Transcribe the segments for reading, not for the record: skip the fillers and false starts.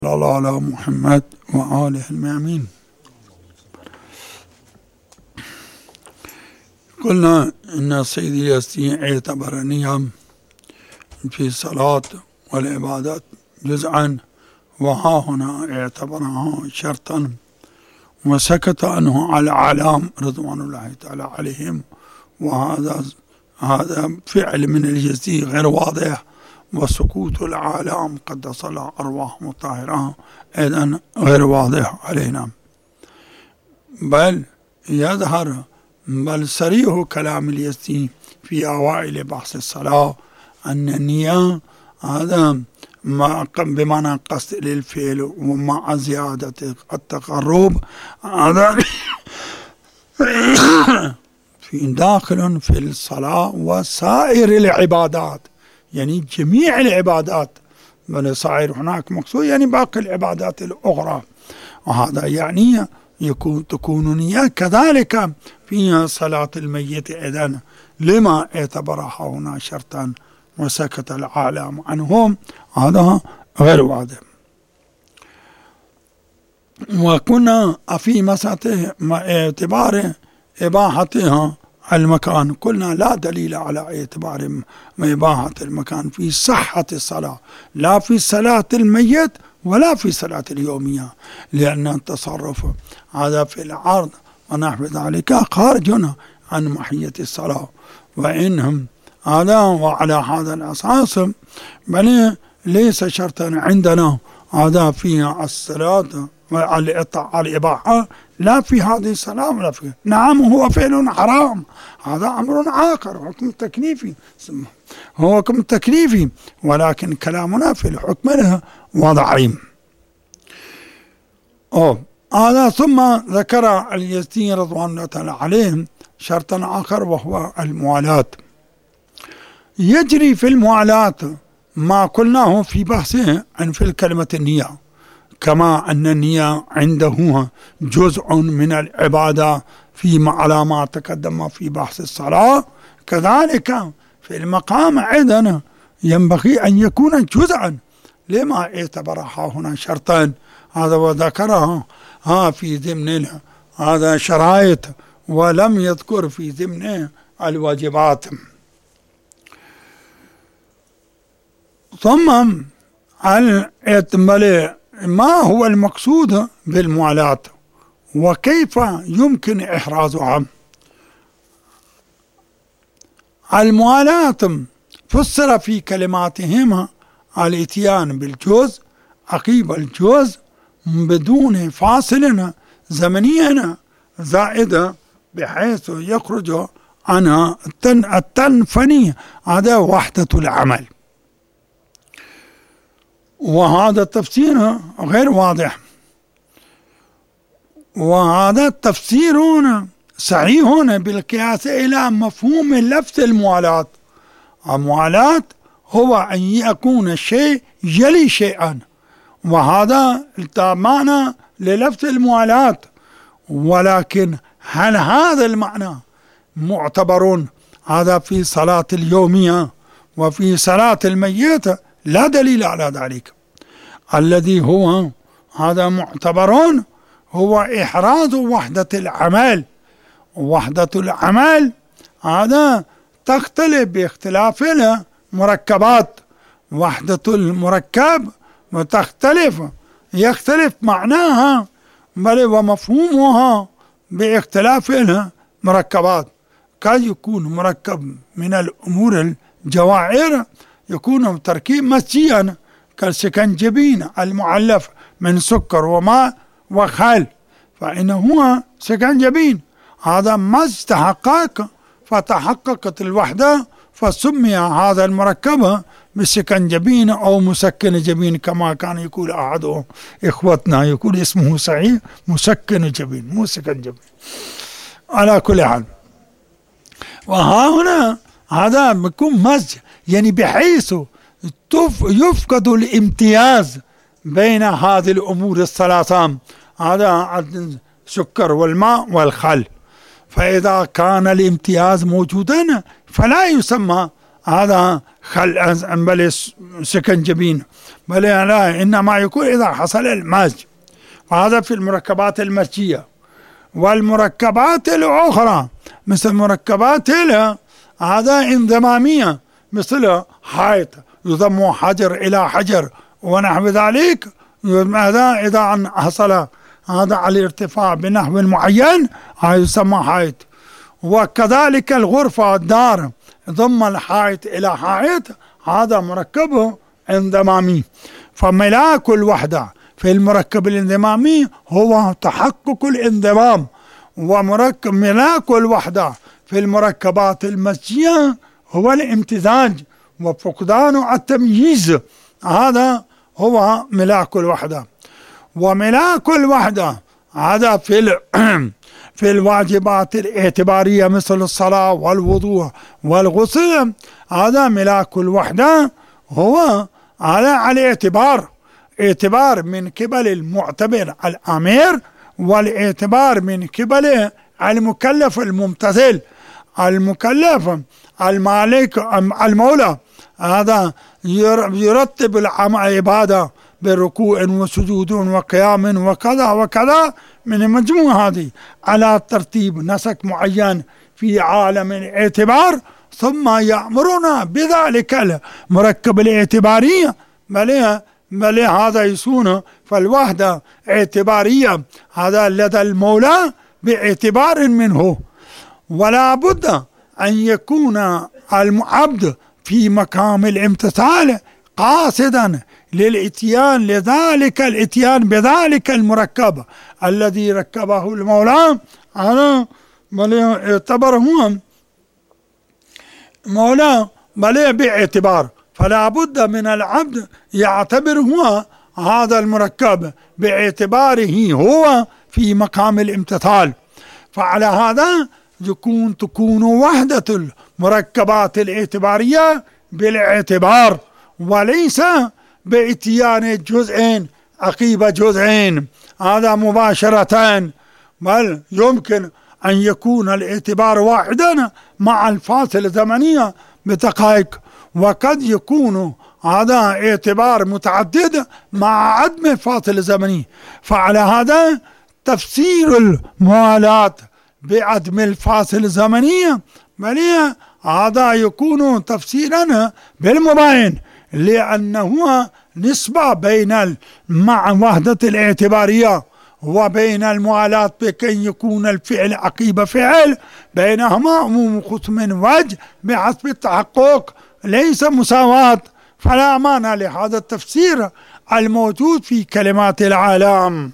صلى الله على محمد وآله الميامين. قلنا إن سيدي اليزدي اعتبر النية في الصلاة والعبادات جزءا، وها هنا اعتبرها شرطا وسكت عنه على العالم رضوان الله تعالى عليهم. وهذا فعل من اليزدي غير واضح، وسكوت العالم قدس الله أرواحهم الطاهرة أيضا غير واضح علينا، بل يظهر صريح كلام اليزدي في أوائل بحث الصلاة أن النية هذا بمعنى قصد للفعل ومع زيادة التقرب هذا في داخل في الصلاة وسائر العبادات، يعني جميع العبادات، بل صائر هناك مقصود يعني باقي العبادات الأخرى. وهذا يعني تكون نية كذلك في صلاة الميت إذن لما اعتبرها هنا شرطا وسكت العالم عنهم، هذا غير واضح. وكنا في مسألة اعتبار إباحتها المكان، قلنا لا دليل على اعتبار إباحة المكان في صحة الصلاة، لا في صلاة الميت ولا في صلاة اليومية، لأن التصرف هذا في العرض ونحو ذلك خارج عن محية الصلاة. وإنهم هذا وعلى هذا الأساس بل ليس شرطا عندنا هذا في الصلاة الإباحة لا في هذه الصلاة ولا في. نعم هو فعل حرام، هذا أمر آخر، حكم تكليفي، هو حكم تكليفي، ولكن كلامنا في الحكم له وضعي. هذا ثم ذكر اليزدي رضوان الله تعالى عليهم شرطا آخر وهو الموالاة. يجري في الموالاة ما قلناه في بحثه عن في الكلمة النية، كما أن النية عنده جزء من العبادة على ما تقدم في بحث الصلاة، كذلك في المقام أيضا ينبغي أن يكون جزءا لما اعتبرها هنا شرطا، هذا وذكرها في ضمن هذا شرائط ولم يذكر في ضمن الواجبات. ثم ما هو المقصود بالموالاة وكيف يمكن إحرازها؟ الموالاة فسر في كلماتهما الاتيان بالجزء عقيب الجزء بدون فاصل زمنيا زائدة بحيث يخرج عنها التنفني، هذا وحدة العمل. وهذا التفسير غير واضح، وهذا التفسير صحيح بالقياس إلى مفهوم لفظ الموالاة. الموالاة هو أن يكون الشيء يلي شيئا، وهذا معنى للفظ الموالاة، ولكن هل هذا المعنى معتبر هذا في صلاة اليومية وفي صلاة الميت؟ لا دليل على ذلك. الذي هو هذا معتبر هو إحراز وحدة العمل. وحدة العمل هذا تختلف باختلاف المركبات، وحدة المركب يختلف معناها بل ومفهومها باختلاف المركبات. قد يكون مركب من الأمور الجواهر يكون تركيب مسجيا كالسكنجبين المعلف من سكر وماء وخل، فإنه هو سكنجبين، هذا مزج تحقق فتحققت الوحدة فسمي هذا المركب بالسكنجبين أو مسكن جبين، كما كان يقول أحد إخوتنا يقول اسمه صحيح مسكن جبين مو سكنجبين. على كل حال، وها هنا هذا بيكون مزج، يعني بحيث يفقد الامتياز بين هذه الأمور الثلاثة، هذا السكر والماء والخل. فإذا كان الامتياز موجودا فلا يسمى هذا بل سكن جبين، بل لا، إنما يكون إذا حصل المزج، وهذا في المركبات المزجية. والمركبات الأخرى مثل مركبات هذا انضمامية، مثل حائط يضم حجر إلى حجر ونحو ذلك، هذا إذا حصل هذا على الارتفاع بنحو معين يسمى حائط. وكذلك الغرفة الدار ضم الحائط إلى حائط، هذا مركب انضمامي. فملاك الوحدة في المركب الانضمامي هو تحقق الانضمام، ومركب ملاك الوحدة في المركبات المزجية هو الامتزاج وفقدان التمييز، هذا هو ملاك الوحدة. وملاك الوحدة هذا في الواجبات الاعتبارية مثل الصلاة والوضوء والغسل، هذا ملاك الوحدة هو على اعتبار من قبل المعتبر الأمير، والاعتبار من قبل المكلف الممتثل. المكلف المالك المولى هذا يرتب العبادة بركوع وسجود وقيام وكذا وكذا من المجموعة هذه على ترتيب نسق معين في عالم الاعتبار، ثم يأمرنا بذلك المركب الاعتباري بل هذا يسون. فالوحدة اعتبارية هذا لدى المولى باعتبار منه، ولا بد أن يكون العبد في مقام الامتثال قاصدا للإتيان الإتيان بذلك المركب الذي ركبه المولى، على اعتبره مولى بل باعتبار. فلا بد من العبد يعتبر هو هذا المركب باعتباره هو في مقام الامتثال. فعلى هذا تكون وحدة المركبات الاعتبارية بالاعتبار، وليس بإتيان جزئين عقيب جزئين، هذا مباشرة، بل يمكن أن يكون الاعتبار واحدا مع الفاصل الزمنية بدقائق، وقد يكون هذا اعتبار متعدد مع عدم الفاصل الزمني. فعلى هذا تفسير الموالاة بعدم الفاصل الزمني بل هذا يكون تفسيرا بالمباين، لأنه نسبة بين مع وحدة الاعتبارية وبين الموالاة بكي يكون الفعل عقيب فعل، بينهما عموم خصم وجه بحسب التحقق، ليس مساواة. فلا معنى لهذا التفسير الموجود في كلمات العالم.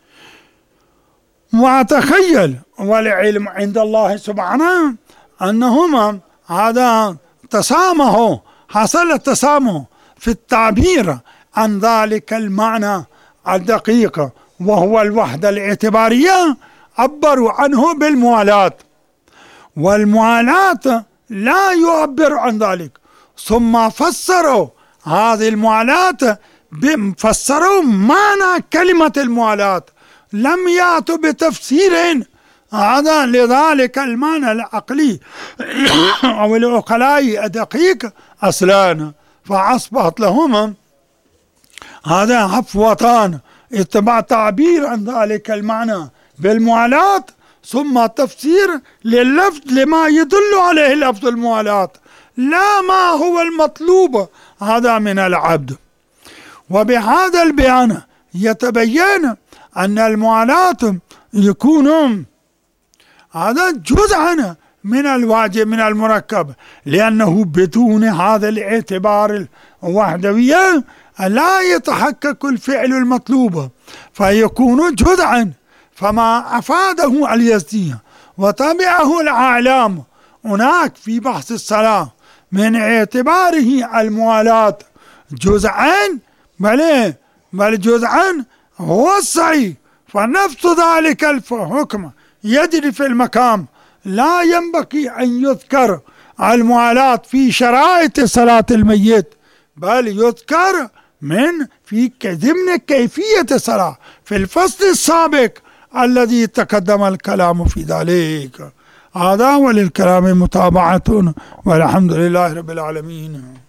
وأتخيل والعلم عند الله سبحانه أنهما هذا تسامحوا، حصل التسامح في التعبير عن ذلك المعنى الدقيق وهو الوحدة الاعتبارية، عبروا عنه بالموالاة، والموالاة لا يعبر عن ذلك، ثم فسروا هذه الموالاة فسروا معنى كلمة الموالاة، لم يأتوا بتفسير هذا لذلك المعنى العقلي أو العقلاء الدقيق أصلا، فأصبحت لهم هذا حفوتان، اتباع تعبير عن ذلك المعنى بالموالاة ثم تفسير لللفظ لما يدل عليه لفظ الموالاة، لا ما هو المطلوب هذا من العبد. وبهذا البيان يتبين أن الموالاة يكون هذا جزءا من الواجب من المركب، لأنه بدون هذا الاعتبار الوحدوية لا يتحقق الفعل المطلوب فيكون جزءا. فما أفاده اليزدي وتبعه العالم هناك في بحث الصلاة من اعتباره الموالاة جزءا بل جزءا هو الصحيح، فنفس ذلك الحكم يجري في المقام. لا ينبغي أن يذكر الموالاة في شرائط صلاة الميت، بل يذكر في ضمن كيفية الصلاة في الفصل السابق الذي تقدم الكلام في ذلك. هذا، وللكلام متابعة، والحمد لله رب العالمين.